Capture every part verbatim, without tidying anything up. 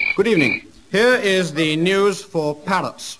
Good evening. Here is the news for parrots.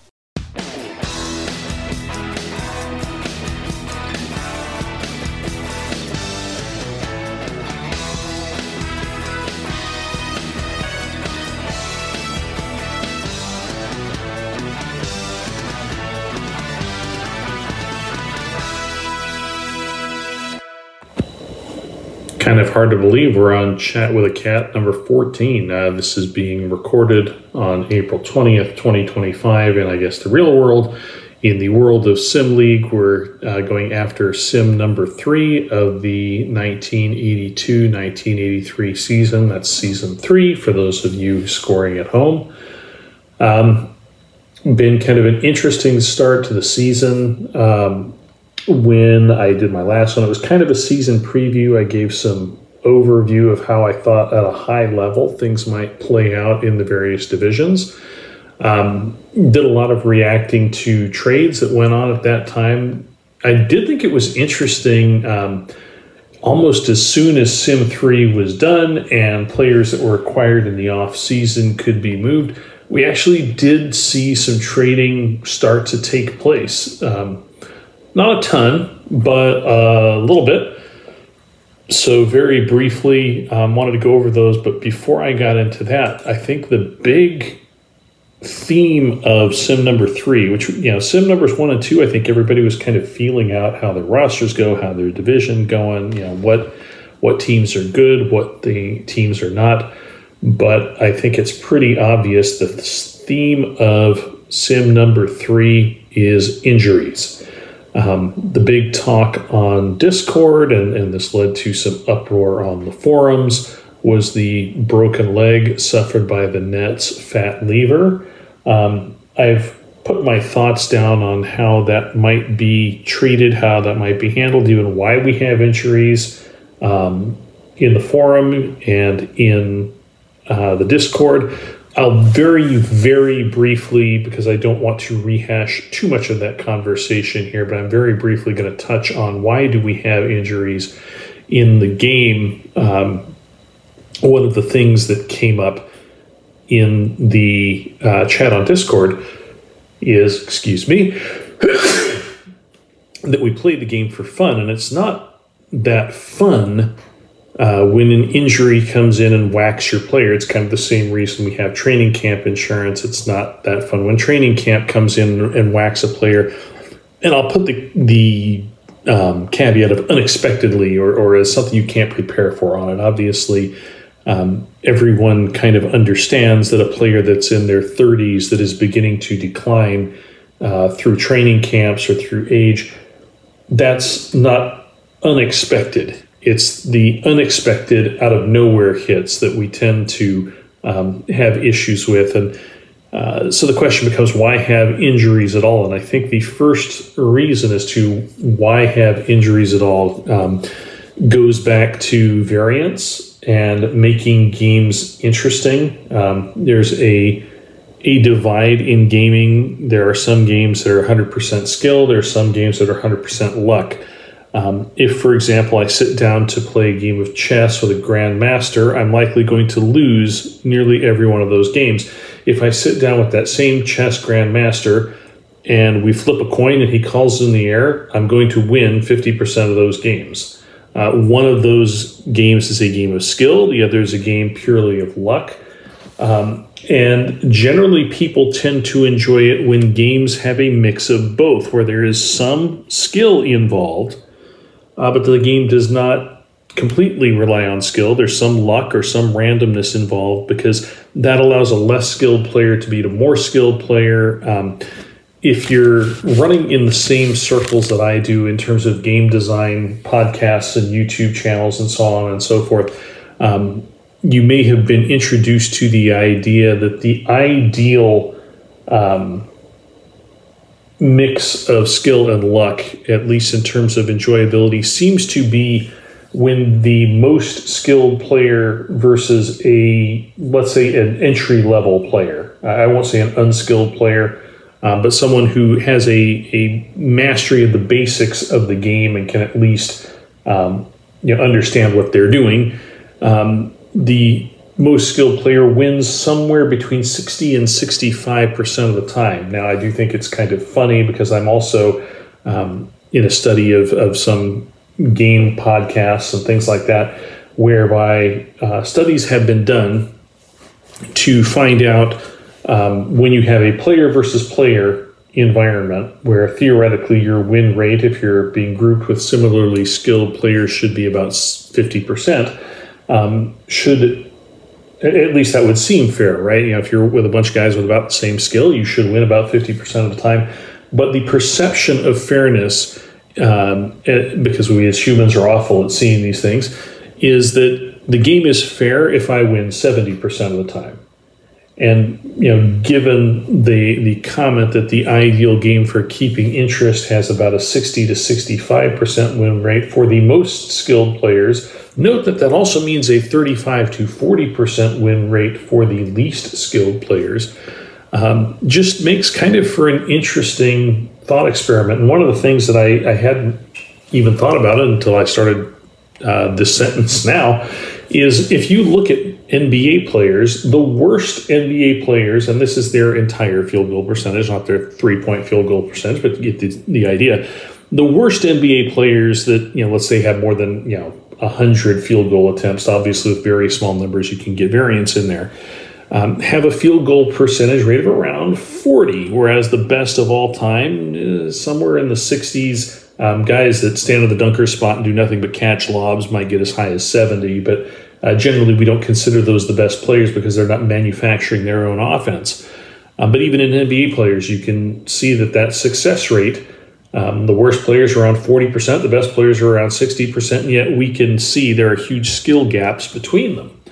Kind of hard to believe we're on Chat with a Cat number fourteen. Uh, this is being recorded on April twentieth, twenty twenty-five, and I guess the real world. In the world of Sim League, we're uh, going after Sim number three of the nineteen eighty-two nineteen eighty-three season. That's season three for those of you scoring at home. Um, been kind of an interesting start to the season. Um, When I did my last one, it was kind of a season preview. I gave some overview of how I thought at a high level things might play out in the various divisions. Um, did a lot of reacting to trades that went on at that time. I did think it was interesting, um, almost as soon as Sim three was done and players that were acquired in the off season could be moved, we actually did see some trading start to take place. Um, Not a ton, but a little bit. So very briefly, um, wanted to go over those. But before I got into that, I think the big theme of Sim number three, which, you know, Sim numbers one and two, I think everybody was kind of feeling out how their rosters go, how their division going, you know, what what teams are good, what the teams are not. But I think it's pretty obvious that the theme of Sim number three is injuries. Um, the big talk on Discord, and, and this led to some uproar on the forums, was the broken leg suffered by the Nets' Fat Lever. Um, I've put my thoughts down on how that might be treated, how that might be handled, even why we have injuries um, in the forum and in uh, the Discord. I'll very, very briefly, because I don't want to rehash too much of that conversation here, but I'm very briefly going to touch on why do we have injuries in the game. Um, one of the things that came up in the uh, chat on Discord is, excuse me, that we play the game for fun, and it's not that fun. Uh, when an injury comes in and whacks your player, it's kind of the same reason we have training camp insurance. It's not that fun. When training camp comes in and whacks a player, and I'll put the the um, caveat of unexpectedly or, or as something you can't prepare for on it. Obviously, um, everyone kind of understands that a player that's in their thirties that is beginning to decline uh, through training camps or through age, that's not unexpected. It's the unexpected, out of nowhere hits that we tend to um, have issues with. And uh, so the question becomes, why have injuries at all? And I think the first reason as to why have injuries at all um, goes back to variance and making games interesting. Um, there's a a divide in gaming. There are some games that are one hundred percent skill. There are some games that are one hundred percent luck. Um, if, for example, I sit down to play a game of chess with a grandmaster, I'm likely going to lose nearly every one of those games. If I sit down with that same chess grandmaster and we flip a coin and he calls in the air, I'm going to win fifty percent of those games. Uh, one of those games is a game of skill. The other is a game purely of luck. Um, and generally, people tend to enjoy it when games have a mix of both, where there is some skill involved, Uh, but the game does not completely rely on skill. There's some luck or some randomness involved, because that allows a less skilled player to beat a more skilled player. Um, if you're running in the same circles that I do in terms of game design podcasts and YouTube channels and so on and so forth, um, you may have been introduced to the idea that the ideal um, mix of skill and luck, at least in terms of enjoyability, seems to be when the most skilled player versus a, let's say, an entry-level player. I won't say an unskilled player, uh, but someone who has a, a mastery of the basics of the game and can at least um, you know, understand what they're doing. Um, the most skilled player wins somewhere between sixty and sixty-five percent of the time. Now, I do think it's kind of funny because I'm also um, in a study of, of some game podcasts and things like that, whereby uh, studies have been done to find out um, when you have a player versus player environment where theoretically your win rate, if you're being grouped with similarly skilled players, should be about fifty percent. Um, should, at least that would seem fair, right? You know, if you're with a bunch of guys with about the same skill, you should win about fifty percent of the time. But the perception of fairness, um, because we as humans are awful at seeing these things, is that the game is fair if I win seventy percent of the time. And, you know, given the the comment that the ideal game for keeping interest has about a sixty to sixty-five percent win rate for the most skilled players, note that that also means a thirty-five to forty percent win rate for the least skilled players. Um, just makes kind of for an interesting thought experiment. And one of the things that I, I hadn't even thought about it until I started uh, this sentence now is if you look at N B A players, the worst N B A players, and this is their entire field goal percentage, not their three-point field goal percentage, but you get the, the idea. The worst N B A players that, you know, let's say have more than, you know, one hundred field goal attempts, obviously with very small numbers, you can get variance in there, um, have a field goal percentage rate of around forty, whereas the best of all time is somewhere in the sixties. Um, guys that stand at the dunker spot and do nothing but catch lobs might get as high as seventy, but uh, generally we don't consider those the best players because they're not manufacturing their own offense. Um, but even in N B A players, you can see that that success rate, um, the worst players are around forty percent, the best players are around sixty percent, and yet we can see there are huge skill gaps between them.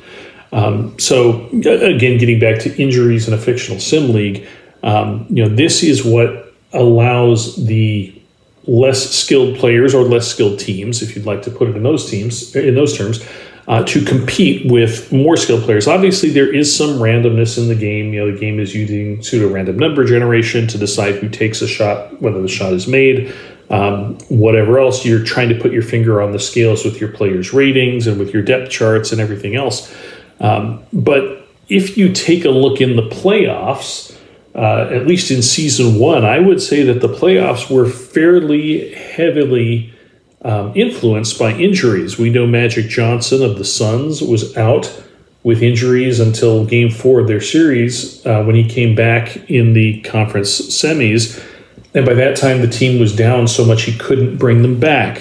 Um, so again, getting back to injuries in a fictional sim league, um, you know, this is what allows the less skilled players or less skilled teams, if you'd like to put it in those teams, in those terms, uh, to compete with more skilled players. Obviously, there is some randomness in the game. You know, the game is using pseudo-random number generation to decide who takes a shot, whether the shot is made, um, whatever else. You're trying to put your finger on the scales with your players' ratings and with your depth charts and everything else. Um, but if you take a look in the playoffs, Uh, at least in season one, I would say that the playoffs were fairly heavily um, influenced by injuries. We know Magic Johnson of the Suns was out with injuries until game four of their series uh, when he came back in the conference semis. And by that time, the team was down so much he couldn't bring them back.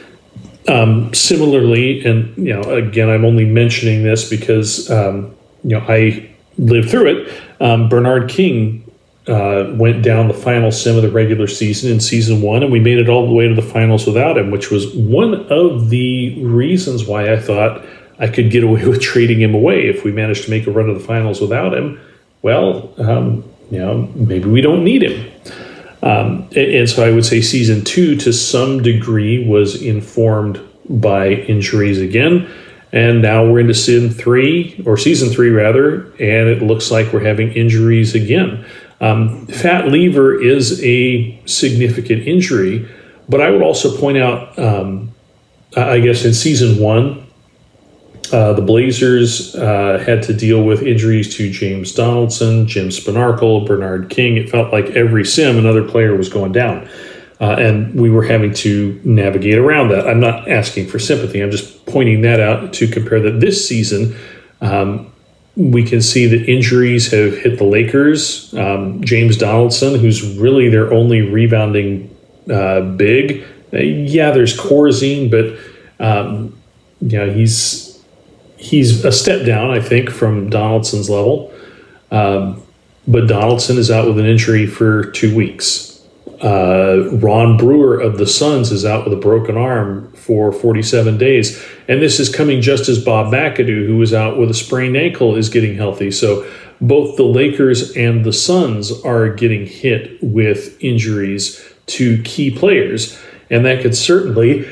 Um, similarly, and, you know, again, I'm only mentioning this because, um, you know, I lived through it. Um, Bernard King uh, went down the final sim of the regular season in season one, and we made it all the way to the finals without him, which was one of the reasons why I thought I could get away with trading him away if we managed to make a run to the finals without him. Well, um, you know, maybe we don't need him. Um, and, and so I would say season two, to some degree, was informed by injuries again. And now we're into season three, or season three rather, and it looks like we're having injuries again. Um, Fat Lever is a significant injury, but I would also point out, um, I guess in season one, uh, the Blazers uh, had to deal with injuries to James Donaldson, Jim Spanarkel, Bernard King. It felt like every sim another player was going down. Uh, and we were having to navigate around that. I'm not asking for sympathy. I'm just pointing that out to compare that this season, um, we can see that injuries have hit the Lakers. Um, James Donaldson, who's really their only rebounding uh, big. Uh, yeah, there's Corzine, but um, you know, he's he's a step down, I think, from Donaldson's level. Um, but Donaldson is out with an injury for two weeks. Uh, Ron Brewer of the Suns is out with a broken arm for forty-seven days. And this is coming just as Bob McAdoo, who was out with a sprained ankle, is getting healthy. So both the Lakers and the Suns are getting hit with injuries to key players. And that could certainly,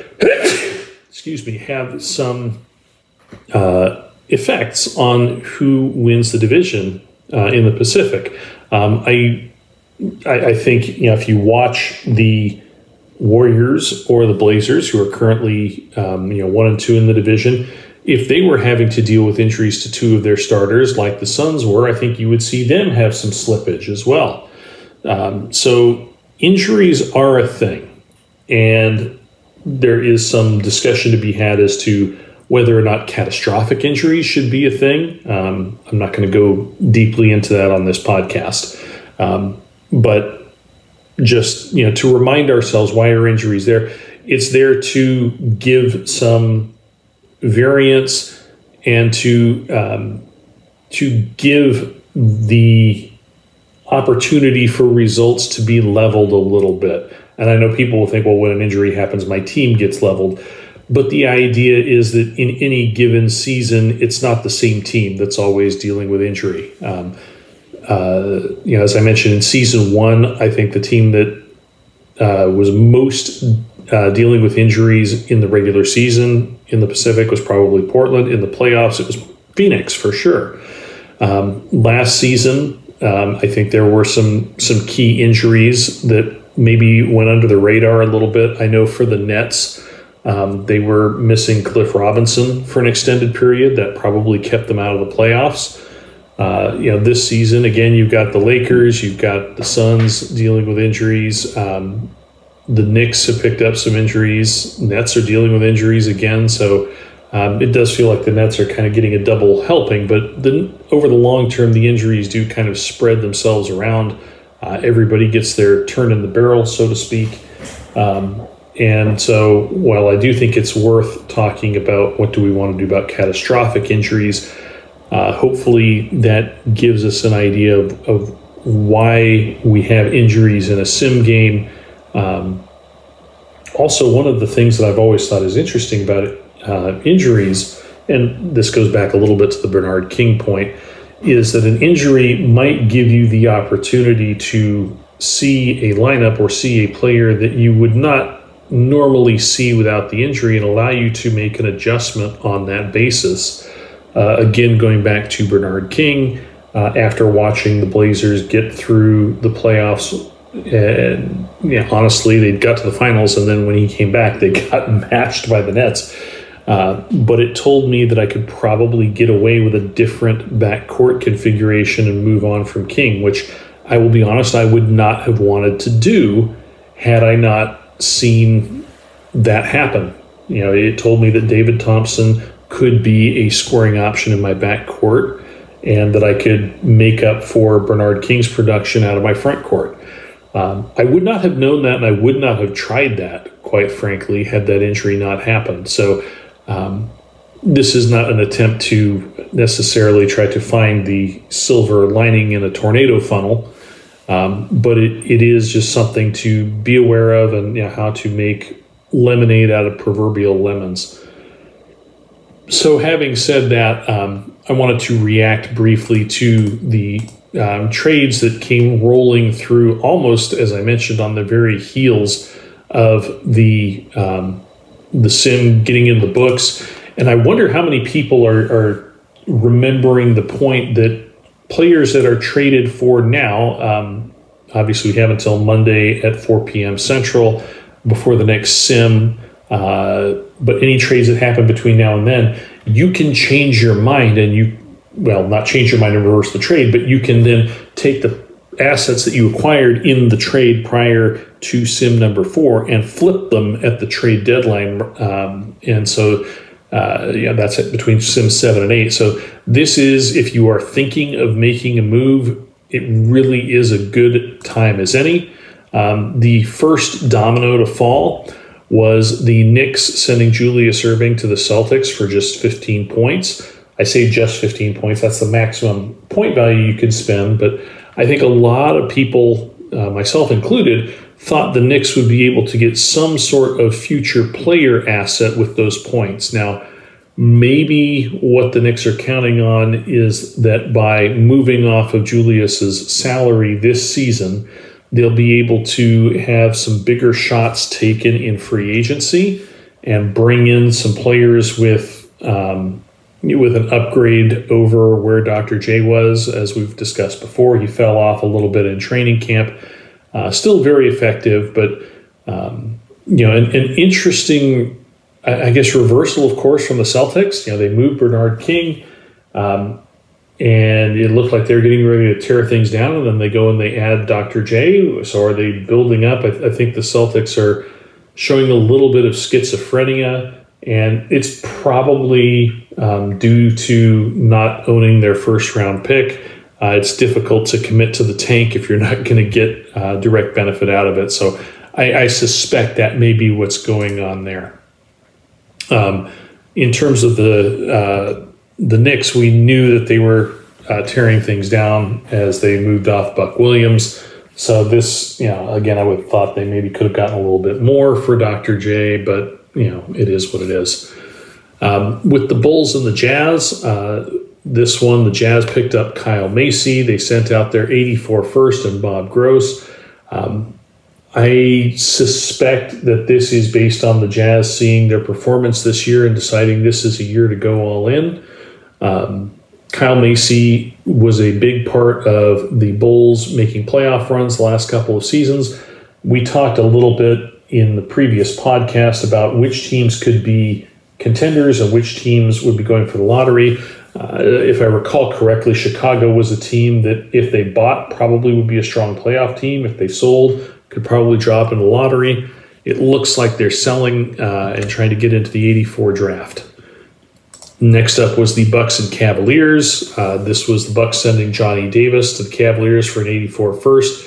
excuse me, have some uh, effects on who wins the division uh, in the Pacific. Um, I I, I think, you know, if you watch the Warriors or the Blazers, who are currently, um, you know, one and two in the division, if they were having to deal with injuries to two of their starters, like the Suns were, I think you would see them have some slippage as well. Um, so injuries are a thing, and there is some discussion to be had as to whether or not catastrophic injuries should be a thing. Um, I'm not going to go deeply into that on this podcast, um, but just, you know, to remind ourselves, why are injuries there? It's there to give some variance and to um, to give the opportunity for results to be leveled a little bit. And I know people will think, well, when an injury happens, my team gets leveled. But the idea is that in any given season, it's not the same team that's always dealing with injury. Um, uh, you know, as I mentioned in season one, I think the team that uh, was most uh, dealing with injuries in the regular season in the Pacific was probably Portland. In the playoffs, it was Phoenix for sure. Um, last season, um, I think there were some some key injuries that maybe went under the radar a little bit. I know for the Nets, um, they were missing Cliff Robinson for an extended period. That probably kept them out of the playoffs. Uh, you know, this season, again, you've got the Lakers, you've got the Suns dealing with injuries. Um, the Knicks have picked up some injuries. Nets are dealing with injuries again. So um, it does feel like the Nets are kind of getting a double helping. But the, over the long term, the injuries do kind of spread themselves around. Uh, everybody gets their turn in the barrel, so to speak. Um, and so while I do think it's worth talking about what do we want to do about catastrophic injuries, Uh, hopefully that gives us an idea of, of why we have injuries in a sim game. Um, also, one of the things that I've always thought is interesting about uh, injuries, and this goes back a little bit to the Bernard King point, is that an injury might give you the opportunity to see a lineup or see a player that you would not normally see without the injury and allow you to make an adjustment on that basis. Uh, again, going back to Bernard King, uh, after watching the Blazers get through the playoffs, and yeah, honestly, they got to the finals, and then when he came back, they got mashed by the Nets. Uh, but it told me that I could probably get away with a different backcourt configuration and move on from King, which I will be honest, I would not have wanted to do had I not seen that happen. You know, it told me that David Thompson could be a scoring option in my backcourt, and that I could make up for Bernard King's production out of my front court. Um, I would not have known that, and I would not have tried that, quite frankly, had that injury not happened. So um, this is not an attempt to necessarily try to find the silver lining in a tornado funnel, um, but it, it is just something to be aware of, and you know, how to make lemonade out of proverbial lemons. So having said that, um, I wanted to react briefly to the um, trades that came rolling through almost, as I mentioned, on the very heels of the um, the sim getting in the books. And I wonder how many people are, are remembering the point that players that are traded for now, um, obviously we have until Monday at four p.m. Central before the next sim, Uh, but any trades that happen between now and then, you can change your mind and you, well, not change your mind and reverse the trade, but you can then take the assets that you acquired in the trade prior to sim number four and flip them at the trade deadline. Um, and so, uh, yeah, that's it between sim seven and eight. So this is, if you are thinking of making a move, it really is a good time as any. Um, the first domino to fall was the Knicks sending Julius Erving to the Celtics for just fifteen points. I say just fifteen points. That's the maximum point value you could spend. But I think a lot of people, uh, myself included, thought the Knicks would be able to get some sort of future player asset with those points. Now, maybe what the Knicks are counting on is that by moving off of Julius's salary this season, they'll be able to have some bigger shots taken in free agency and bring in some players with um, with an upgrade over where Doctor J was. As we've discussed before, he fell off a little bit in training camp. Uh, still very effective, but um, you know, an, an interesting I, I guess, reversal, of course, from the Celtics. You know, they moved Bernard King, um, and it looked like they were getting ready to tear things down, and then they go and they add Doctor J. So are they building up? I, I think the Celtics are showing a little bit of schizophrenia, and it's probably um, due to not owning their first-round pick. Uh, it's difficult to commit to the tank if you're not going to get uh, direct benefit out of it. So I, I suspect that may be what's going on there. Um, in terms of the uh, the Knicks, we knew that they were uh, tearing things down as they moved off Buck Williams. So this, you know, again, I would have thought they maybe could have gotten a little bit more for Doctor J, but, you know, it is what it is. Um, with the Bulls and the Jazz, uh, this one, the Jazz picked up Kyle Macy. They sent out their eighty-four first and Bob Gross. Um, I suspect that this is based on the Jazz seeing their performance this year and deciding this is a year to go all in. Um, Kyle Macy was a big part of the Bulls making playoff runs the last couple of seasons. We talked a little bit in the previous podcast about which teams could be contenders and which teams would be going for the lottery. Uh, if I recall correctly, Chicago was a team that if they bought probably would be a strong playoff team. If they sold, could probably drop in the lottery. It looks like they're selling uh, and trying to get into the eighty-four draft. Next up was the Bucks and Cavaliers. Uh, this was the Bucks sending Johnny Davis to the Cavaliers for an eighty-four first.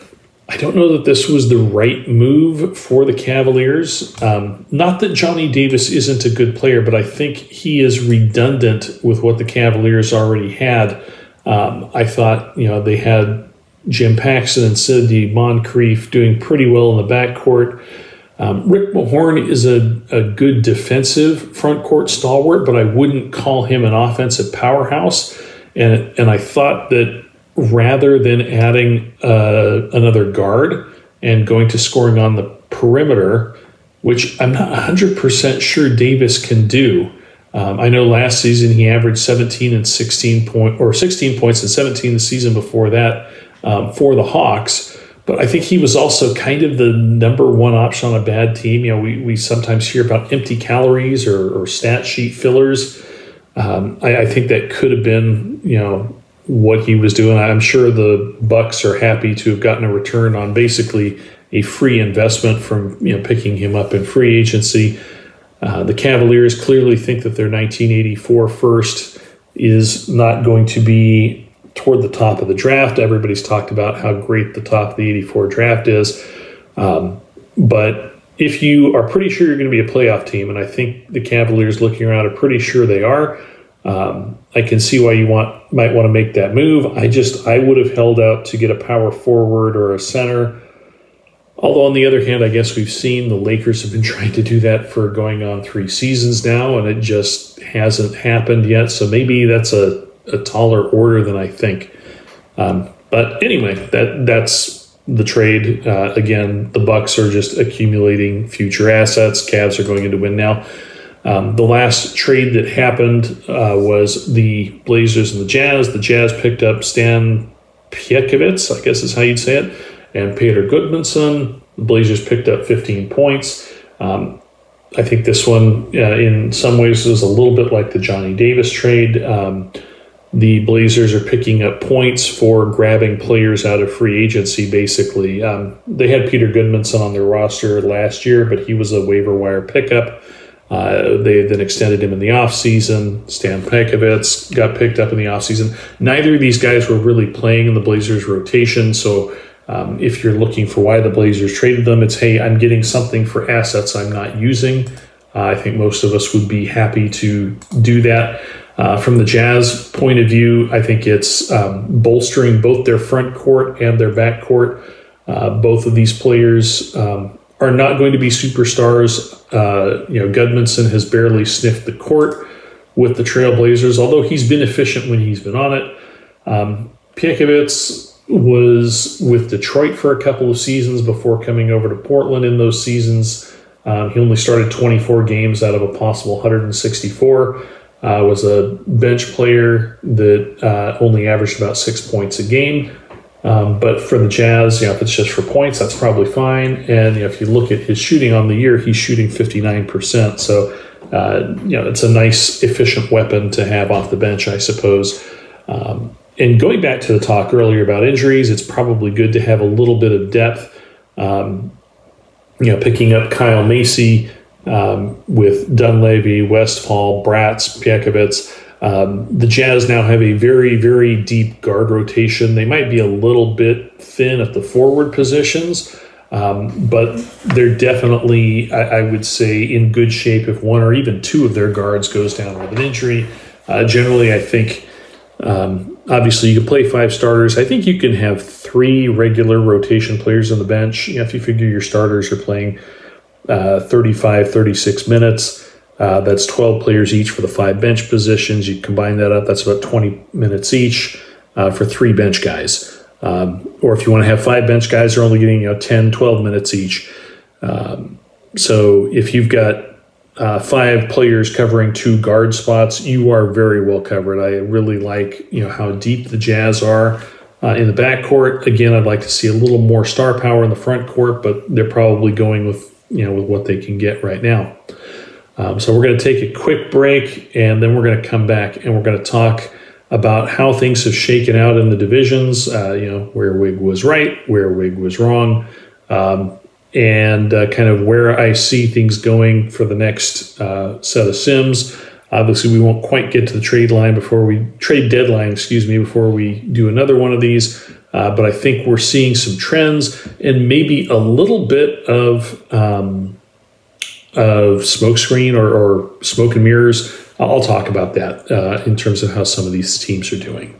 I don't know that this was the right move for the Cavaliers. Um, not that Johnny Davis isn't a good player, but I think he is redundant with what the Cavaliers already had. Um, I thought, you know, they had Jim Paxson and Sidney Moncrief doing pretty well in the backcourt. Um, Rick Mahorn is a, a good defensive front court stalwart, but I wouldn't call him an offensive powerhouse. And and I thought that rather than adding uh, another guard and going to scoring on the perimeter, which I'm not one hundred percent sure Davis can do. Um, I know last season he averaged seventeen and sixteen point or sixteen points and seventeen the season before that um, for the Hawks. But I think he was also kind of the number one option on a bad team. You know, we, we sometimes hear about empty calories or, or stat sheet fillers. Um, I, I think that could have been, you know, what he was doing. I'm sure the Bucks are happy to have gotten a return on basically a free investment from, you know, picking him up in free agency. Uh, the Cavaliers clearly think that their nineteen eighty-four first is not going to be toward the top of the draft. Everybody's talked about how great the top of the eighty-four draft is. Um, but if you are pretty sure you're going to be a playoff team, and I think the Cavaliers looking around are pretty sure they are, um, I can see why you want might want to make that move. I just, I would have held out to get a power forward or a center. Although on the other hand, I guess we've seen the Lakers have been trying to do that for going on three seasons now, and it just hasn't happened yet. So maybe that's a a taller order than I think. Um, but anyway, that that's the trade. Uh, again, the Bucks are just accumulating future assets. Cavs are going into win now. Um, the last trade that happened uh, was the Blazers and the Jazz. The Jazz picked up Stan Piekovitz, I guess is how you'd say it, and Peter Goodmanson. The Blazers picked up fifteen points. Um, I think this one, uh, in some ways, is a little bit like the Johnny Davis trade. Um, The Blazers are picking up points for grabbing players out of free agency, basically. Um, they had Peter Goodmanson on their roster last year, but he was a waiver wire pickup. Uh, they then extended him in the offseason. Stan Piekovitz got picked up in the offseason. Neither of these guys were really playing in the Blazers' rotation, so um, if you're looking for why the Blazers traded them, it's, hey, I'm getting something for assets I'm not using. Uh, I think most of us would be happy to do that. Uh, from the Jazz point of view, I think it's um, bolstering both their front court and their back court. Uh, both of these players um, are not going to be superstars. Uh, you know, Goodmanson has barely sniffed the court with the Trailblazers, although he's been efficient when he's been on it. Um, Piekovitz was with Detroit for a couple of seasons before coming over to Portland. In those seasons, um, he only started twenty-four games out of a possible one hundred sixty-four. Uh, was a bench player that uh, only averaged about six points a game. Um, but for the Jazz, you know, if it's just for points, that's probably fine. And you know, if you look at his shooting on the year, he's shooting fifty-nine percent. So, uh, you know, it's a nice, efficient weapon to have off the bench, I suppose. Um, and going back to the talk earlier about injuries, it's probably good to have a little bit of depth. Um, you know, picking up Kyle Macy um, with Dunleavy, Westphal, Bratz, Piekovitz. Um, the Jazz now have a very, very deep guard rotation. They might be a little bit thin at the forward positions, um, but they're definitely, I, I would say, in good shape if one or even two of their guards goes down with an injury. Uh, generally, I think, um, obviously, you can play five starters. I think you can have three regular rotation players on the bench. You know, if you figure your starters are playing uh, thirty-five, thirty-six minutes, Uh, that's twelve players each for the five bench positions. You combine that up, that's about twenty minutes each uh, for three bench guys. Um, or if you want to have five bench guys, they're only getting, you know, ten, twelve minutes each. Um, so if you've got uh, five players covering two guard spots, you are very well covered. I really like, you know, how deep the Jazz are uh, in the backcourt. Again, I'd like to see a little more star power in the front court, but they're probably going with, you know, with what they can get right now. Um, so we're going to take a quick break, and then we're going to come back and we're going to talk about how things have shaken out in the divisions, uh, you know, where Wig was right, where Wig was wrong, um, and uh, kind of where I see things going for the next uh, set of sims. Obviously, we won't quite get to the trade line before we trade deadline, excuse me, before we do another one of these. Uh, but I think we're seeing some trends and maybe a little bit of um, of smokescreen or, or smoke and mirrors. I'll talk about that uh, in terms of how some of these teams are doing.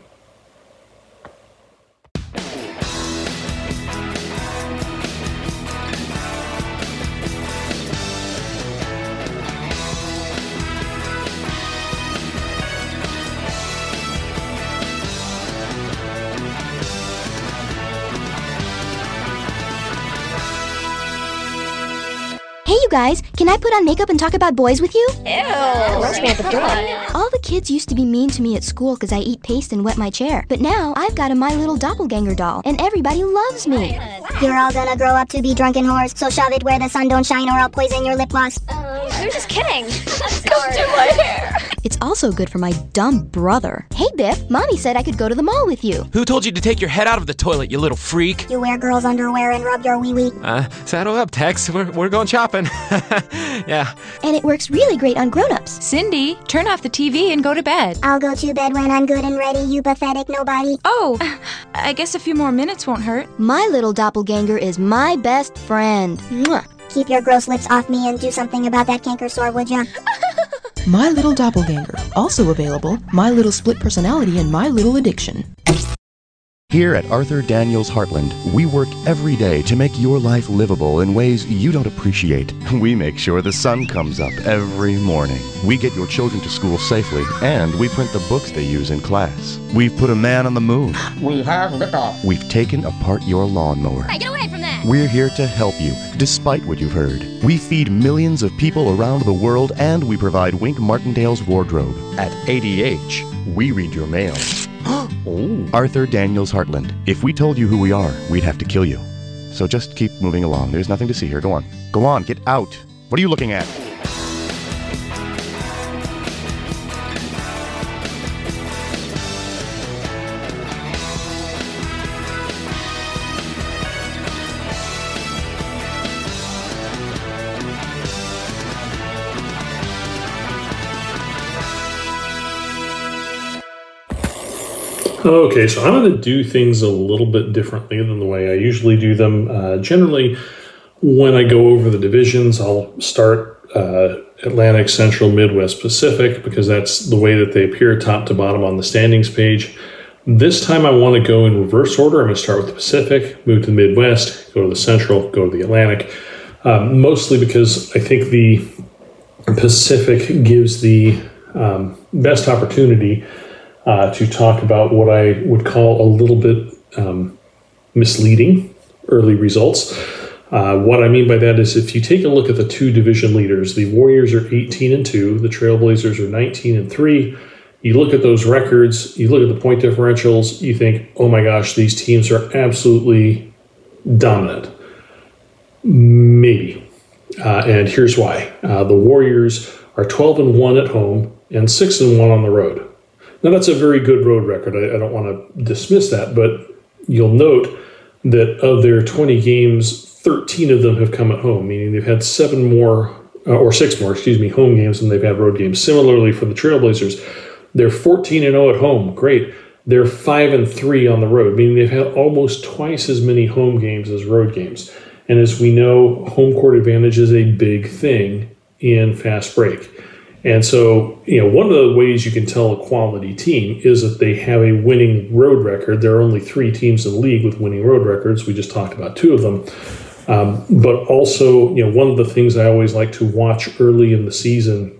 Hey, you guys, can I put on makeup and talk about boys with you? Ew. All the kids used to be mean to me at school because I eat paste and wet my chair. But now I've got a My Little Doppelganger doll, and everybody loves me. You're all gonna grow up to be drunken whores, so shove it where the sun don't shine or I'll poison your lip gloss. Um, we were just kidding. Don't do my hair. It's also good for my dumb brother. Hey, Biff, Mommy said I could go to the mall with you. Who told you to take your head out of the toilet, you little freak? You wear girls' underwear and rub your wee-wee. Uh, saddle up, Tex. We're, we're going shopping. Yeah. And it works really great on grown-ups. Cindy, turn off the T V and go to bed. I'll go to bed when I'm good and ready, you pathetic nobody. Oh, I guess a few more minutes won't hurt. My Little Doppelganger is my best friend. Mwah. Keep your gross lips off me and do something about that canker sore, would ya? My Little Doppelganger, also available, My Little Split Personality and My Little Addiction. Here at Arthur Daniels Heartland, we work every day to make your life livable in ways you don't appreciate. We make sure the sun comes up every morning. We get your children to school safely, and we print the books they use in class. We've put a man on the moon. We have liftoff. We've taken apart your lawnmower. Hey, get away from that. We're here to help you, despite what you've heard. We feed millions of people around the world, and we provide Wink Martindale's wardrobe. At A D H, we read your mail. Oh. Arthur Daniels Heartland. If we told you who we are, we'd have to kill you. So just keep moving along. There's nothing to see here. Go on. Go on, get out. What are you looking at? Okay, so I'm going to do things a little bit differently than the way I usually do them. Uh, generally, when I go over the divisions, I'll start uh, Atlantic, Central, Midwest, Pacific, because that's the way that they appear top to bottom on the standings page. This time I want to go in reverse order. I'm going to start with the Pacific, move to the Midwest, go to the Central, go to the Atlantic, um, mostly because I think the Pacific gives the um, best opportunity Uh, to talk about what I would call a little bit um, misleading early results. Uh, what I mean by that is if you take a look at the two division leaders, the Warriors are eighteen and two, the Trailblazers are nineteen and three, You look at those records, you look at the point differentials, you think, oh my gosh, these teams are absolutely dominant. Maybe. Uh, and here's why. Uh, the Warriors are twelve and one at home and six and one on the road. Now, that's a very good road record. I, I don't want to dismiss that, but you'll note that of their twenty games, thirteen of them have come at home, meaning they've had seven more, uh, or six more, excuse me, home games than they've had road games. Similarly for the Trailblazers, they're fourteen and oh at home. Great. They're five and three on the road, meaning they've had almost twice as many home games as road games. And as we know, home court advantage is a big thing in fast break. And so, you know, one of the ways you can tell a quality team is that they have a winning road record. There are only three teams in the league with winning road records. We just talked about two of them. Um, but also, you know, one of the things I always like to watch early in the season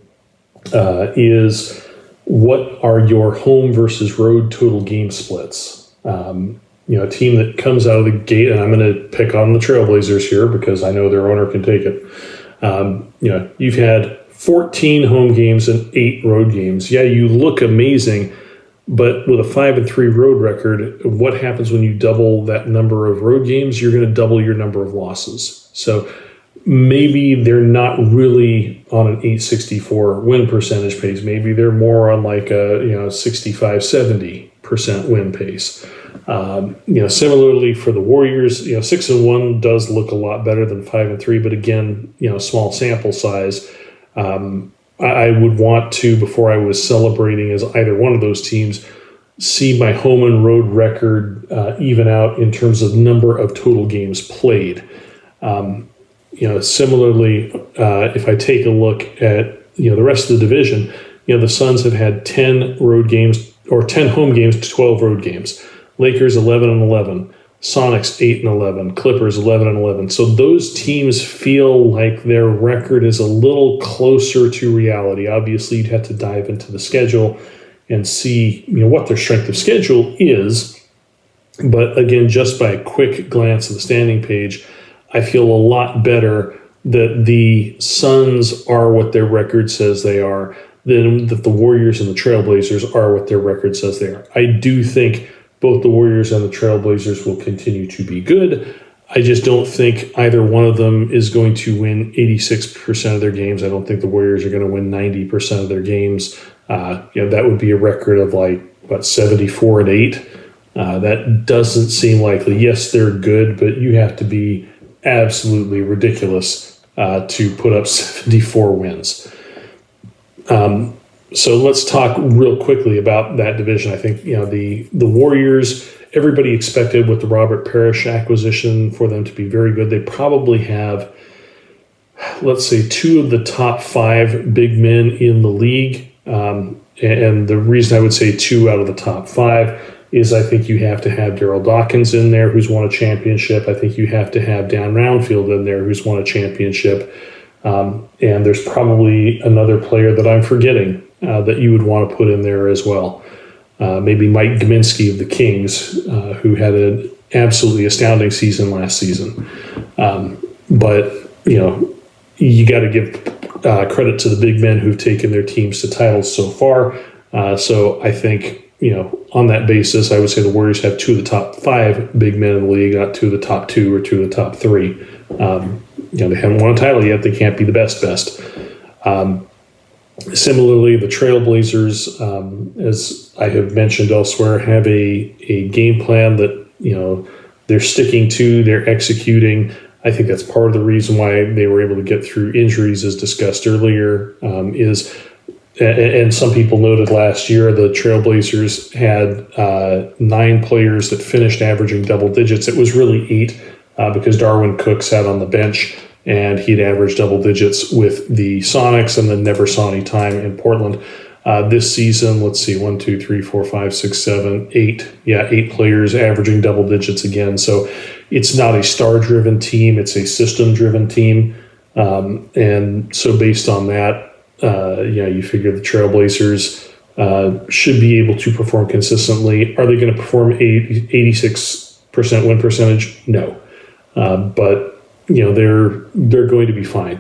uh, is what are your home versus road total game splits? Um, you know, a team that comes out of the gate, and I'm going to pick on the Trailblazers here because I know their owner can take it. Um, you know, you've had fourteen home games and eight road games. Yeah, you look amazing, but with a five and three road record, what happens when you double that number of road games? You're going to double your number of losses. So maybe they're not really on an eight sixty-four win percentage pace. Maybe they're more on like a, you know, sixty-five, seventy percent win pace. Um, you know, similarly for the Warriors, you know, six and one does look a lot better than five and three, but again, you know, small sample size. Um, I, I would want to, before I was celebrating as either one of those teams, see my home and road record uh, even out in terms of number of total games played. Um, you know, similarly, uh, if I take a look at, you know, the rest of the division, you know, the Suns have had ten road games or ten home games to twelve road games. Lakers eleven and eleven. Sonics eight and eleven, Clippers eleven and eleven. So those teams feel like their record is a little closer to reality. Obviously, you'd have to dive into the schedule and see, you know, what their strength of schedule is. But again, just by a quick glance at the standing page, I feel a lot better that the Suns are what their record says they are than that the Warriors and the Trailblazers are what their record says they are. I do think both the Warriors and the Trailblazers will continue to be good. I just don't think either one of them is going to win eighty-six percent of their games. I don't think the Warriors are going to win ninety percent of their games. Uh, you know, that would be a record of like, what, seventy-four and eight. Uh, that doesn't seem likely. Yes, they're good, but you have to be absolutely ridiculous uh, to put up seventy-four wins. Um, So let's talk real quickly about that division. I think, you know, the the Warriors, everybody expected with the Robert Parrish acquisition for them to be very good. They probably have, let's say, two of the top five big men in the league. Um, and the reason I would say two out of the top five is I think you have to have Daryl Dawkins in there, who's won a championship. I think you have to have Dan Roundfield in there, who's won a championship. Um, and there's probably another player that I'm forgetting Uh, that you would want to put in there as well. Uh, maybe Mike Gminski of the Kings, uh, who had an absolutely astounding season last season. Um, but, you know, you got to give uh, credit to the big men who've taken their teams to titles so far. Uh, so I think, you know, on that basis, I would say the Warriors have two of the top five big men in the league, not two of the top two or two of the top three. Um, you know, they haven't won a title yet. They can't be the best best. Um, Similarly, the Trailblazers, um, as I have mentioned elsewhere, have a, a game plan that, you know, they're sticking to, they're executing. I think that's part of the reason why they were able to get through injuries, as discussed earlier, um, is, and some people noted last year, the Trailblazers had uh, nine players that finished averaging double digits. It was really eight uh, because Darwin Cook sat on the bench, and he'd average double digits with the Sonics and then never saw any time in Portland. Uh, this season, let's see, one, two, three, four, five, six, seven, eight. Yeah, eight players averaging double digits again. So it's not a star-driven team. It's a system-driven team. Um, and so based on that, uh, yeah, you figure the Trailblazers uh, should be able to perform consistently. Are they going to perform eighty-six percent win percentage? No. Uh, but you know, they're they're going to be fine.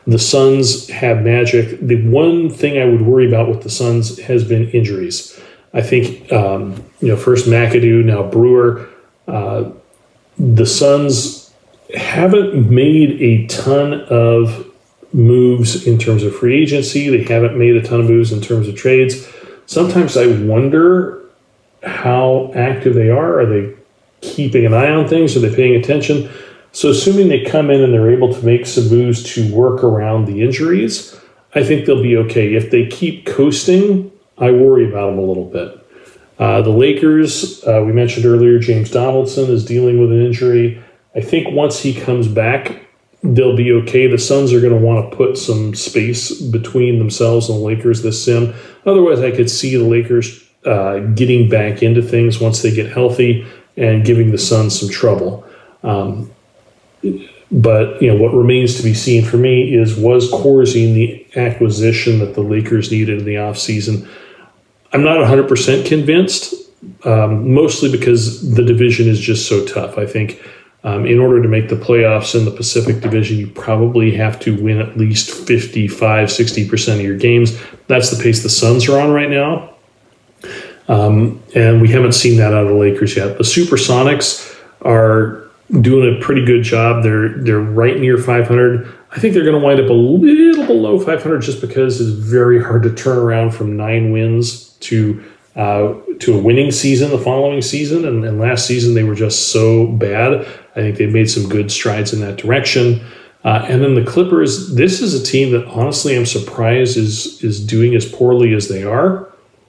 The Suns have magic. The one thing I would worry about with the Suns has been injuries. I think, um, you know, first McAdoo, now Brewer. Uh, the Suns haven't made a ton of moves in terms of free agency. They haven't made a ton of moves in terms of trades. Sometimes I wonder how active they are. Are they keeping an eye on things? Are they paying attention? So assuming they come in and they're able to make some moves to work around the injuries, I think they'll be okay. If they keep coasting, I worry about them a little bit. Uh, the Lakers, uh, we mentioned earlier, James Donaldson is dealing with an injury. I think once he comes back, they'll be okay. The Suns are going to want to put some space between themselves and the Lakers this sim. Otherwise, I could see the Lakers uh, getting back into things once they get healthy and giving the Suns some trouble. Um, but, you know, what remains to be seen for me is, was Corzine the acquisition that the Lakers needed in the offseason? I'm not one hundred percent convinced, um, mostly because the division is just so tough. I think um, in order to make the playoffs in the Pacific Division, you probably have to win at least fifty-five, sixty percent of your games. That's the pace the Suns are on right now. Um, and we haven't seen that out of the Lakers yet. The Supersonics are doing a pretty good job. They're they're right near five hundred. I think they're going to wind up a little below five hundred just because it's very hard to turn around from nine wins to uh, to a winning season the following season. And, and last season they were just so bad. I think they've made some good strides in that direction. Uh, and then the Clippers, this is a team that honestly I'm surprised is is doing as poorly as they are.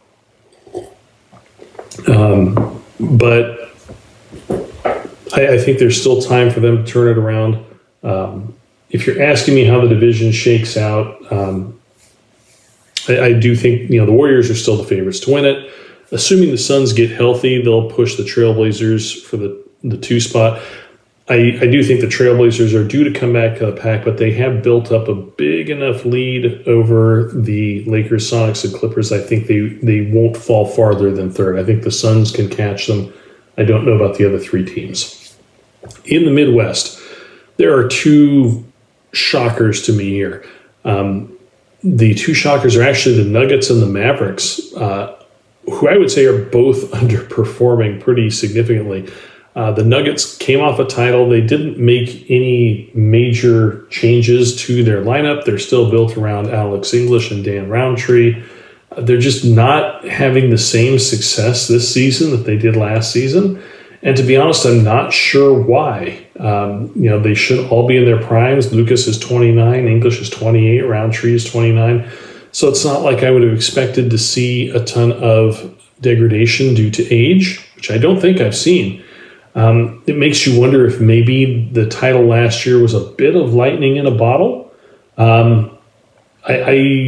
Um, but I, I think there's still time for them to turn it around. Um, if you're asking me how the division shakes out, um, I, I do think, you know, the Warriors are still the favorites to win it. Assuming the Suns get healthy, they'll push the Trailblazers for the, the two spot. I, I do think the Trailblazers are due to come back to the pack, but they have built up a big enough lead over the Lakers, Sonics, and Clippers. I think they, they won't fall farther than third. I think the Suns can catch them. I don't know about the other three teams. In the Midwest, there are two shockers to me here. Um, the two shockers are actually the Nuggets and the Mavericks, uh, who I would say are both underperforming pretty significantly. Uh, the Nuggets came off a title. They didn't make any major changes to their lineup. They're still built around Alex English and Dan Roundtree. Uh, they're just not having the same success this season that they did last season. And to be honest, I'm not sure why. Um, you know, they should all be in their primes. Lucas is twenty-nine, English is twenty-eight, Roundtree is twenty-nine. So it's not like I would have expected to see a ton of degradation due to age, which I don't think I've seen. Um, it makes you wonder if maybe the title last year was a bit of lightning in a bottle. Um, I,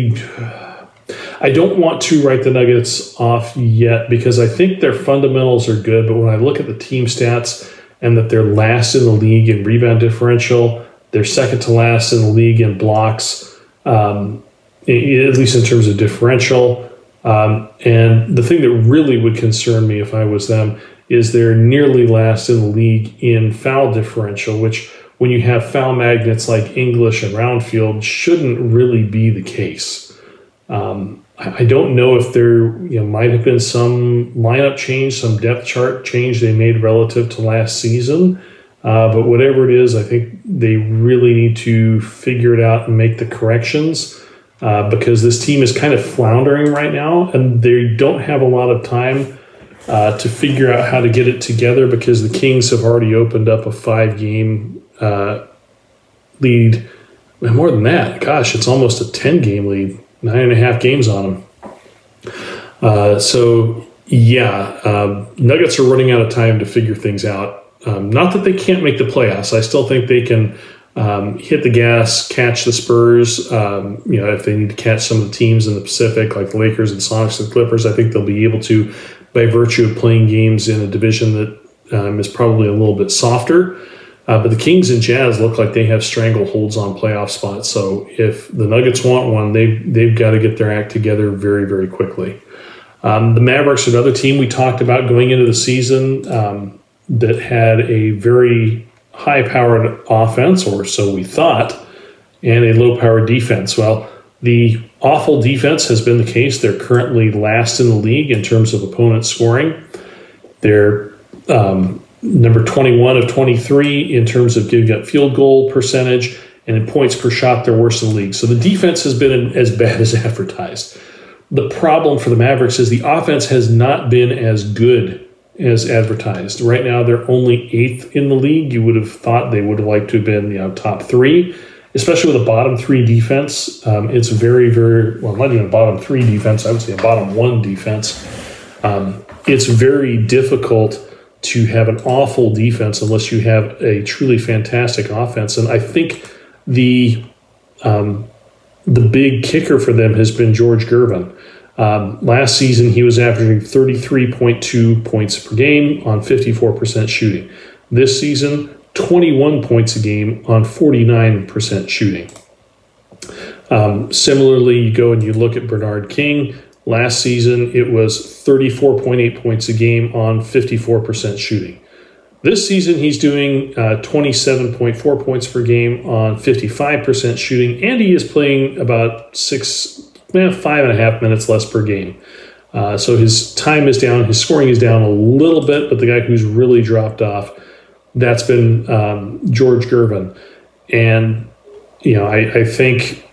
I I don't want to write the Nuggets off yet because I think their fundamentals are good, but when I look at the team stats and that they're last in the league in rebound differential, they're second to last in the league in blocks, um, at least in terms of differential. Um, and the thing that really would concern me if I was them is they're nearly last in the league in foul differential, which when you have foul magnets like English and Roundfield shouldn't really be the case. Um, I don't know if there you know, might have been some lineup change, some depth chart change they made relative to last season. Uh, but whatever it is, I think they really need to figure it out and make the corrections uh, because this team is kind of floundering right now and they don't have a lot of time uh, to figure out how to get it together because the Kings have already opened up a five-game uh, lead. And more than that, gosh, it's almost a ten-game lead. Nine and a half games on them. Uh, so, yeah, um, Nuggets are running out of time to figure things out. Um, not that they can't make the playoffs. I still think they can um, hit the gas, catch the Spurs. Um, you know, if they need to catch some of the teams in the Pacific, like the Lakers and Sonics and Clippers, I think they'll be able to by virtue of playing games in a division that um, is probably a little bit softer. Uh, but the Kings and Jazz look like they have strangleholds on playoff spots. So if the Nuggets want one, they've, they've got to get their act together very, very quickly. Um, the Mavericks are another team we talked about going into the season um, that had a very high-powered offense, or so we thought. and a low-powered defense. Well, the awful defense has been the case. They're currently last in the league in terms of opponent scoring. They're um, number twenty-one of twenty-three in terms of giving up field goal percentage, and in points per shot, they're worse in the league. So the defense has been as bad as advertised. The problem for the Mavericks is the offense has not been as good as advertised. Right now, they're only eighth in the league. You would have thought they would have liked to have been, you know, top three, especially with a bottom three defense. Um, it's very, very, well, not even a bottom three defense. I would say a bottom one defense. Um, it's very difficult to have an awful defense unless you have a truly fantastic offense. And I think the um, the big kicker for them has been George Gervin. Um, last season, he was averaging thirty-three point two points per game on fifty-four percent shooting. This season, twenty-one points a game on forty-nine percent shooting. Um, similarly, you go and you look at Bernard King. Last season, it was thirty-four point eight points a game on fifty-four percent shooting. This season, he's doing uh, twenty-seven point four points per game on fifty-five percent shooting, and he is playing about six, eh, five and a half minutes less per game. Uh, so his time is down, his scoring is down a little bit, but the guy who's really dropped off, that's been um, George Gervin. And, you know, I, I think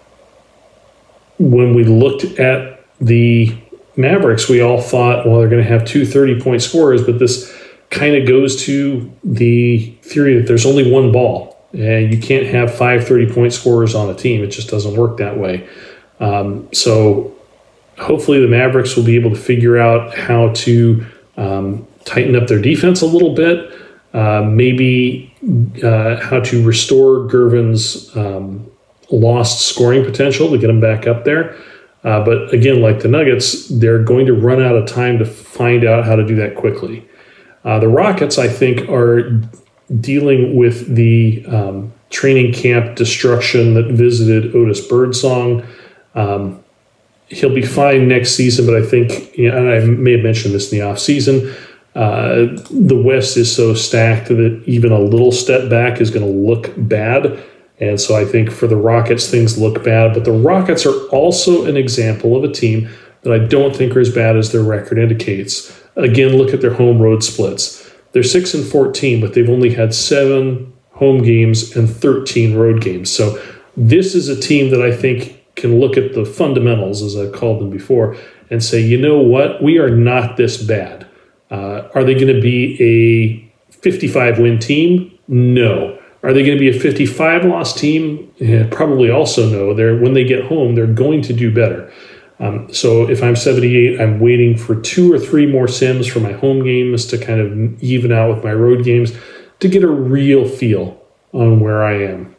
when we looked at the Mavericks, we all thought, well, they're going to have two thirty-point scorers, but this kind of goes to the theory that there's only one ball, and you can't have five thirty-point scorers on a team. It just doesn't work that way. Um, so hopefully the Mavericks will be able to figure out how to um, tighten up their defense a little bit, uh, maybe uh, how to restore Gervin's um, lost scoring potential to get him back up there. Uh, but again, like the Nuggets, they're going to run out of time to find out how to do that quickly. Uh, the Rockets, I think, are dealing with the um, training camp destruction that visited Otis Birdsong. Um, he'll be fine next season, but I think, you know, and I may have mentioned this in the offseason, uh, the West is so stacked that even a little step back is going to look bad. And so I think for the Rockets, things look bad. But the Rockets are also an example of a team that I don't think are as bad as their record indicates. Again, look at their home road splits. They're six and fourteen, but they've only had seven home games and thirteen road games. So this is a team that I think can look at the fundamentals, as I've called them before, and say, you know what? We are not this bad. Uh, are they going to be a fifty-five win team? No. Are they going to be a fifty-five loss team? Yeah, probably also no. They're, when they get home, they're going to do better. Um, so if I'm seventy-eight, I'm waiting for two or three more sims for my home games to kind of even out with my road games to get a real feel on where I am.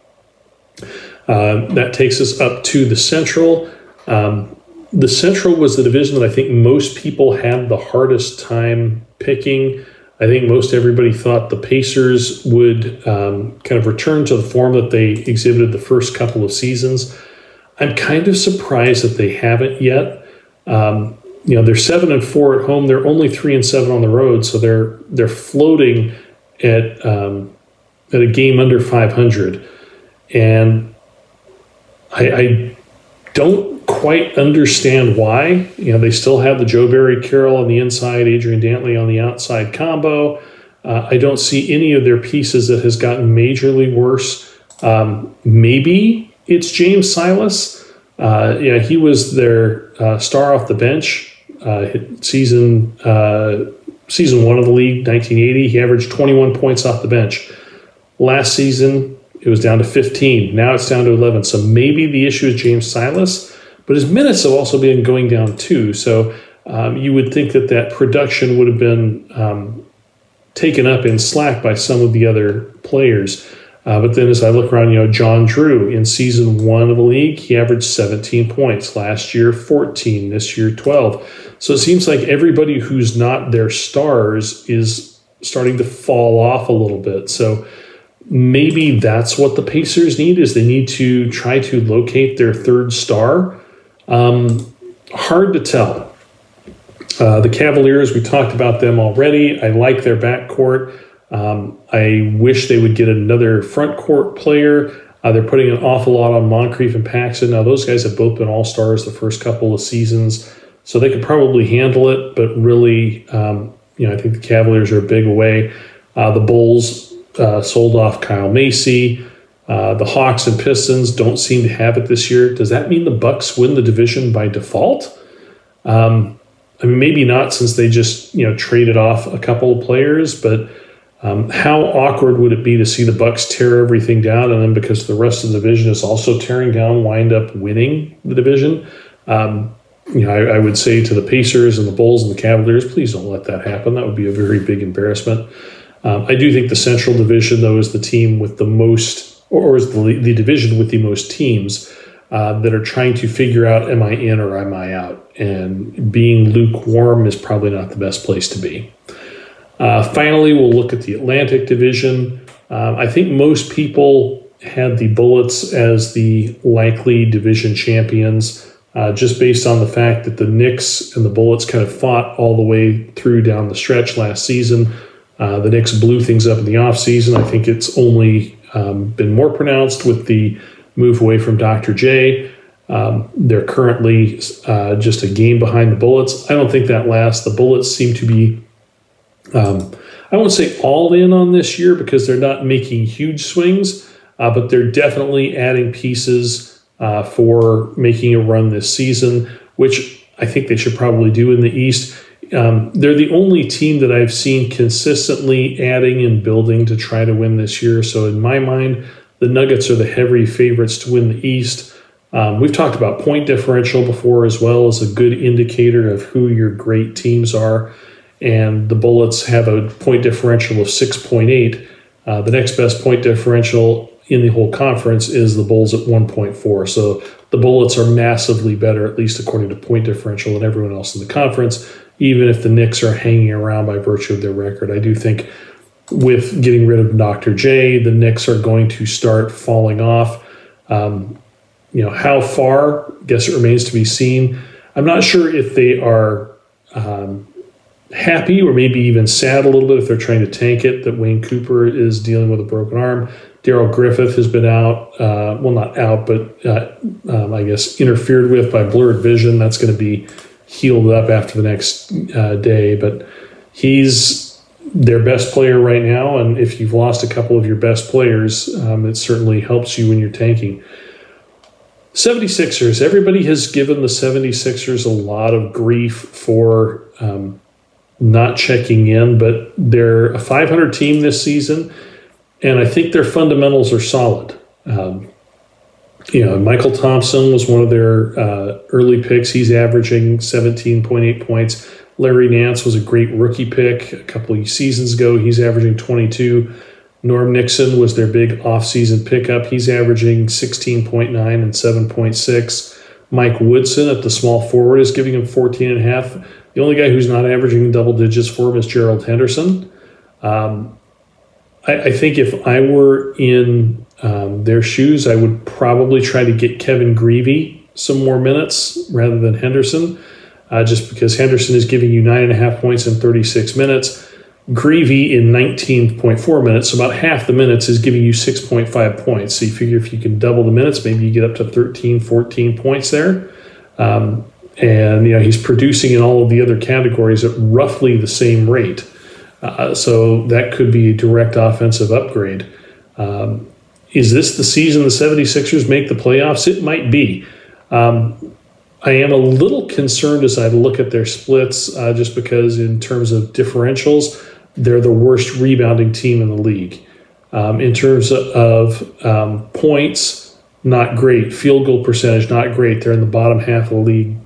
Uh, that takes us up to the Central. Um, the Central was the division that I think most people had the hardest time picking. I think most everybody thought the Pacers would um, kind of return to the form that they exhibited the first couple of seasons. I'm kind of surprised that they haven't yet. Um, you know, they're seven and four at home. They're only three and seven on the road, so they're they're floating at um, at a game under five hundred, and I, I don't quite understand why. You know, they still have the Joe Barry Carroll on the inside, Adrian Dantley on the outside combo. Uh, I don't see any of their pieces that has gotten majorly worse. Um, maybe it's James Silas. Uh, yeah, he was their uh, star off the bench. Uh, season uh, season one of the league, nineteen eighty, he averaged twenty-one points off the bench. Last season, it was down to fifteen. Now it's down to eleven. So maybe the issue is James Silas, but his minutes have also been going down too. So um, you would think that that production would have been um, taken up in slack by some of the other players. Uh, but then as I look around, you know, John Drew in season one of the league, he averaged seventeen points. Last year, fourteen. This year, twelve. So it seems like everybody who's not their stars is starting to fall off a little bit. So maybe that's what the Pacers need, is they need to try to locate their third star. Um, hard to tell. Uh, the Cavaliers, we talked about them already. I like their backcourt. Um, I wish they would get another front court player. Uh, they're putting an awful lot on Moncrief and Paxton. Now, those guys have both been all-stars the first couple of seasons, so they could probably handle it, but really, um, you know, I think the Cavaliers are a big away. Uh, the Bulls uh, sold off Kyle Macy. Uh, the Hawks and Pistons don't seem to have it this year. Does that mean the Bucks win the division by default? Um, I mean, maybe not, since they just, you know, traded off a couple of players, but um, how awkward would it be to see the Bucks tear everything down, and then because the rest of the division is also tearing down, wind up winning the division? Um, you know, I, I would say to the Pacers and the Bulls and the Cavaliers, please don't let that happen. That would be a very big embarrassment. Um, I do think the Central Division, though, is the team with the most, or is the, the division with the most teams uh, that are trying to figure out, am I in or am I out? And being lukewarm is probably not the best place to be. Uh, finally, we'll look at the Atlantic Division. Um, I think most people had the Bullets as the likely division champions, uh, just based on the fact that the Knicks and the Bullets kind of fought all the way through down the stretch last season. Uh, the Knicks blew things up in the offseason. I think it's only um, been more pronounced with the move away from Doctor J. Um, they're currently uh, just a game behind the Bullets. I don't think that lasts. The Bullets seem to be Um, I won't say all in on this year because they're not making huge swings, uh, but they're definitely adding pieces uh, for making a run this season, which I think they should probably do in the East. Um, they're the only team that I've seen consistently adding and building to try to win this year. So in my mind, the Nuggets are the heavy favorites to win the East. Um, we've talked about point differential before as well as a good indicator of who your great teams are. And the Bullets have a point differential of six point eight. Uh, the next best point differential in the whole conference is the Bulls at one point four. So the Bullets are massively better, at least according to point differential, than everyone else in the conference, even if the Knicks are hanging around by virtue of their record. I do think with getting rid of Doctor J, the Knicks are going to start falling off. Um, you know, how far, I guess it remains to be seen. I'm not sure if they are Um, happy or maybe even sad a little bit if they're trying to tank it that Wayne Cooper is dealing with a broken arm. Darrell Griffith has been out, uh, well, not out, but uh, um, I guess interfered with by blurred vision. That's going to be healed up after the next uh, day, but he's their best player right now, and if you've lost a couple of your best players, um, it certainly helps you when you're tanking. seventy-sixers, everybody has given the seventy-sixers a lot of grief for um, not checking in, but they're a five hundred team this season, and I think their fundamentals are solid. Um, you know, Michael Thompson was one of their uh, early picks. He's averaging seventeen point eight points. Larry Nance was a great rookie pick a couple of seasons ago. He's averaging twenty-two. Norm Nixon was their big offseason pickup. He's averaging sixteen point nine and seven point six. Mike Woodson at the small forward is giving him fourteen and a half. The only guy who's not averaging double digits for him is Gerald Henderson. Um, I, I think if I were in um, their shoes, I would probably try to get Kevin Greavy some more minutes rather than Henderson, uh, just because Henderson is giving you nine and a half points in thirty-six minutes. Greavy in nineteen point four minutes, so about half the minutes, is giving you six point five points. So you figure if you can double the minutes, maybe you get up to thirteen, fourteen points there. Um, and, you know, he's producing in all of the other categories at roughly the same rate. Uh, so that could be a direct offensive upgrade. Um, is this the season the seventy-sixers make the playoffs? It might be. Um, I am a little concerned as I look at their splits, uh, just because in terms of differentials, they're the worst rebounding team in the league. Um, in terms of um, points, not great. Field goal percentage, not great. They're in the bottom half of the league.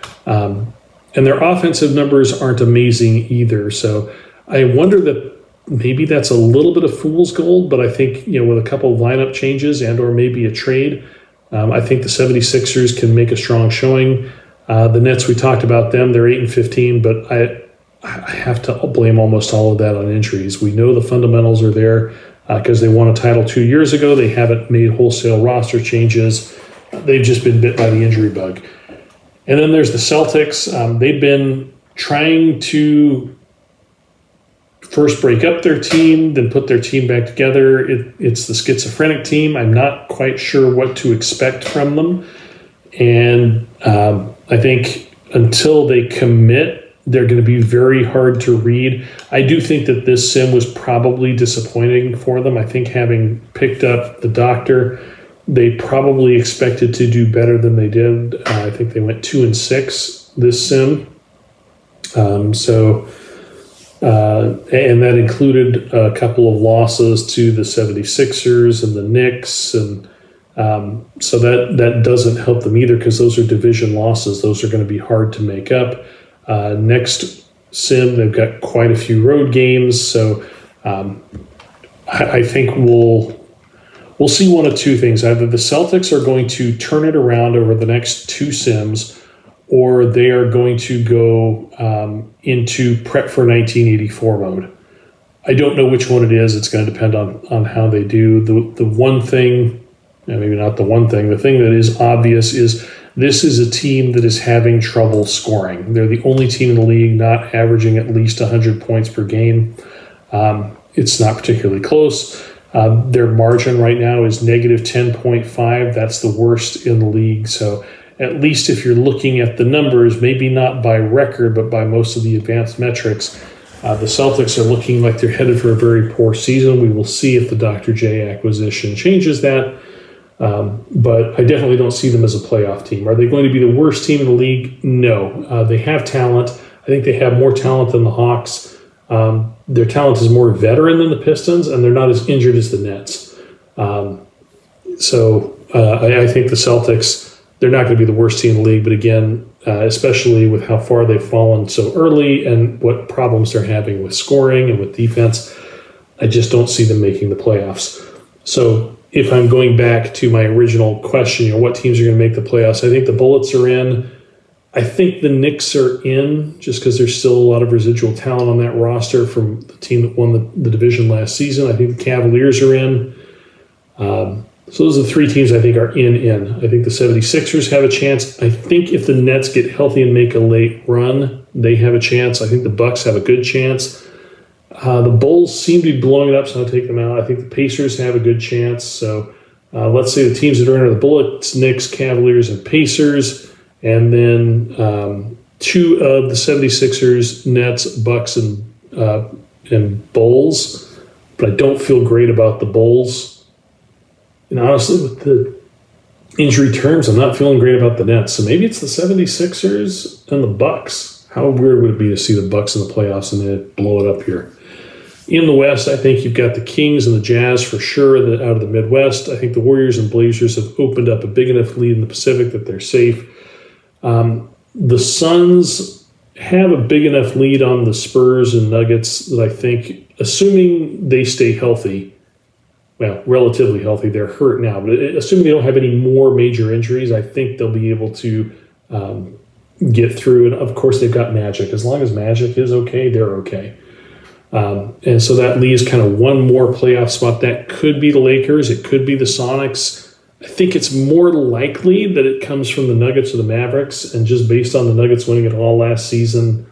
Um, and their offensive numbers aren't amazing either. So I wonder that maybe that's a little bit of fool's gold, but I think, you know, with a couple of lineup changes and or maybe a trade, um, I think the seventy-sixers can make a strong showing. Uh, the Nets, we talked about them. They're eight and fifteen, but I I have to blame almost all of that on injuries. We know the fundamentals are there because uh, they won a title two years ago. They haven't made wholesale roster changes. They've just been bit by the injury bug. And then there's the Celtics. Um, they've been trying to first break up their team, then put their team back together. It, it's the schizophrenic team. I'm not quite sure what to expect from them. And um, I think until they commit, they're going to be very hard to read. I do think that this sim was probably disappointing for them. I think having picked up the Doctor, they probably expected to do better than they did. Uh, I think they went two and six this sim. Um, so, uh, and that included a couple of losses to the seventy-sixers and the Knicks. And um, so that, that doesn't help them either because those are division losses. Those are going to be hard to make up. Uh, next sim, they've got quite a few road games. So um, I, I think we'll we'll see one of two things. Either the Celtics are going to turn it around over the next two sims, or they are going to go um, into prep for nineteen eighty-four mode. I don't know which one it is. It's going to depend on, on how they do. The the one thing, maybe not the one thing, the thing that is obvious is this is a team that is having trouble scoring. They're the only team in the league not averaging at least one hundred points per game. Um, it's not particularly close. Uh, their margin right now is negative ten point five. That's the worst in the league. So at least if you're looking at the numbers, maybe not by record, but by most of the advanced metrics, uh, the Celtics are looking like they're headed for a very poor season. We will see if the Doctor J acquisition changes that. Um, but I definitely don't see them as a playoff team. Are they going to be the worst team in the league? No. Uh, they have talent. I think they have more talent than the Hawks. Um, their talent is more veteran than the Pistons, and they're not as injured as the Nets. Um, so uh, I, I think the Celtics, they're not going to be the worst team in the league. But again, uh, especially with how far they've fallen so early and what problems they're having with scoring and with defense, I just don't see them making the playoffs. So if I'm going back to my original question, you know, what teams are going to make the playoffs? I think the Bullets are in. I think the Knicks are in just because there's still a lot of residual talent on that roster from the team that won the, the division last season. I think the Cavaliers are in. Um, so those are the three teams I think are in, in. I think the seventy-sixers have a chance. I think if the Nets get healthy and make a late run, they have a chance. I think the Bucks have a good chance. Uh, the Bulls seem to be blowing it up, so I'll take them out. I think the Pacers have a good chance. So uh, let's say the teams that are in are the Bullets, Knicks, Cavaliers, and Pacers. And then um, two of the seventy-sixers, Nets, Bucks, and uh, and Bulls. But I don't feel great about the Bulls. And honestly, with the injury terms, I'm not feeling great about the Nets. So maybe it's the seventy-sixers and the Bucks. How weird would it be to see the Bucks in the playoffs and then blow it up here? In the West, I think you've got the Kings and the Jazz for sure out of the Midwest. I think the Warriors and Blazers have opened up a big enough lead in the Pacific that they're safe. Um, the Suns have a big enough lead on the Spurs and Nuggets that I think, assuming they stay healthy, well, relatively healthy, they're hurt now, but assuming they don't have any more major injuries, I think they'll be able to um, get through. And of course, they've got Magic. As long as Magic is okay, they're okay. Um, and so that leaves kind of one more playoff spot. That could be the Lakers. It could be the Sonics. I think it's more likely that it comes from the Nuggets or the Mavericks. And just based on the Nuggets winning it all last season,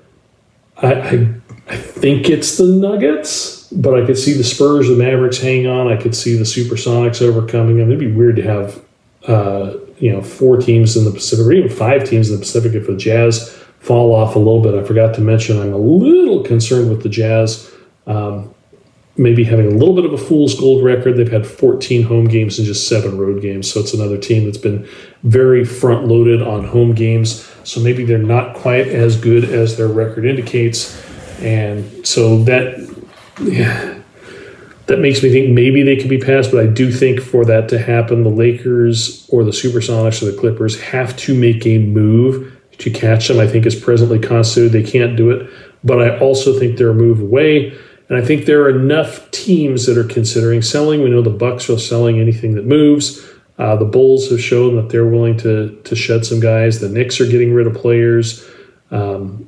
I, I, I think it's the Nuggets. But I could see the Spurs, the Mavericks hang on. I could see the Supersonics overcoming them. It'd be weird to have uh, you know four teams in the Pacific, or even five teams in the Pacific if the Jazz fall off a little bit. I forgot to mention I'm a little concerned with the Jazz um, maybe having a little bit of a fool's gold record. They've had fourteen home games and just seven road games, so it's another team that's been very front-loaded on home games. So maybe they're not quite as good as their record indicates, and so that yeah, that makes me think maybe they could be passed. But I do think for that to happen, the Lakers or the Supersonics or the Clippers have to make a move to catch them. I think is presently constituted. They can't do it. But I also think they're a move away. And I think there are enough teams that are considering selling. We know the Bucks are selling anything that moves. Uh, the Bulls have shown that they're willing to to shed some guys. The Knicks are getting rid of players. Um,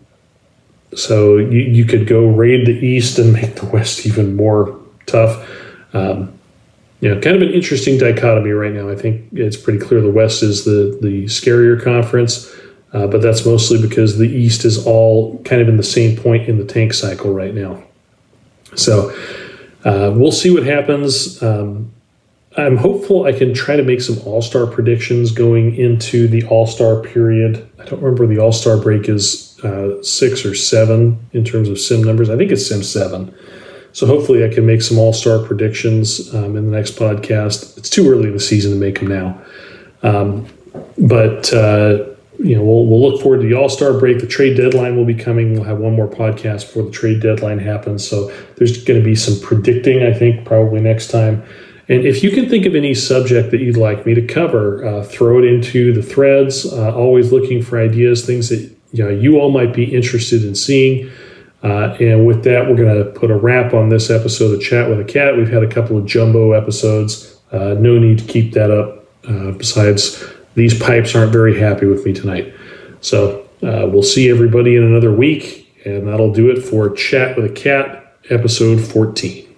so you, you could go raid the East and make the West even more tough. Um, you know, kind of an interesting dichotomy right now. I think it's pretty clear the West is the, the scarier conference. Uh, but that's mostly because the East is all kind of in the same point in the tank cycle right now. So uh, we'll see what happens. Um, I'm hopeful I can try to make some all-star predictions going into the all-star period. I don't remember the all-star break is uh, six or seven in terms of sim numbers. I think it's sim seven. So hopefully I can make some all-star predictions um, in the next podcast. It's too early in the season to make them now. Um, but, uh, you know, we'll, we'll look forward to the all-star break. The trade deadline will be coming. We'll have one more podcast before the trade deadline happens. So there's going to be some predicting, I think, probably next time. And if you can think of any subject that you'd like me to cover, uh, throw it into the threads. Uh, always looking for ideas, things that you know you all might be interested in seeing. Uh, and with that, we're going to put a wrap on this episode of Chat with a Cat. We've had a couple of jumbo episodes. Uh, no need to keep that up. Uh, besides, these pipes aren't very happy with me tonight. So uh, we'll see everybody in another week, and that'll do it for Chat with a Cat, episode fourteen.